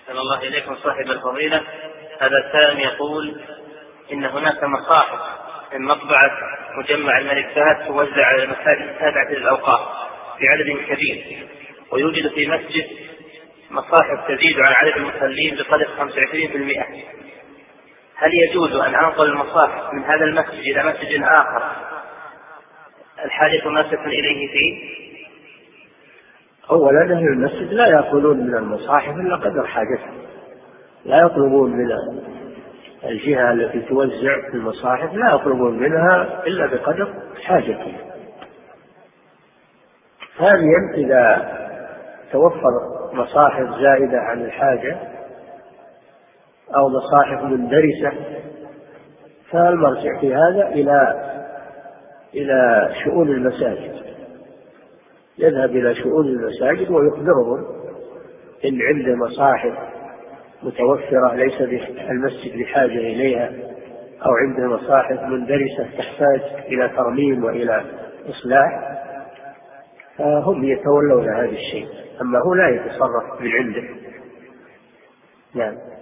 أحسن الله إليكم صاحب الفضيلة. هذا سائل يقول إن هناك مصاحف من مطبعة مجمع الملك فهد توزع على المساجد التابعة للأوقاف بعدد كبير، ويوجد في مسجد مصاحف تزيد عن عدد المصلين بقدر 25%. هل يجوز أن أنقل المصاحف من هذا المسجد إلى مسجد آخر الحاجة ماسة إليه فيه؟ أولا أهل المسجد لا يأخذون من المصاحف إلا قدر حاجتهم، لا يطلبون من الجهة التي توزع المصاحف، لا يطلبون منها إلا بقدر حاجتهم. ثانيا إذا توفر مصاحف زائدة عن الحاجة أو مصاحف مندرسة فالمرجع في هذا إلى شؤون المساجد، يذهب إلى شؤون المساجد ويخبرهم إن عنده مصاحف متوفرة ليس المسجد بحاجة إليها، أو عنده مصاحف مندرسة تحتاج إلى ترميم وإلى إصلاح، فهم يتولون هذا الشيء، أما هو لا يتصرف من عنده. نعم.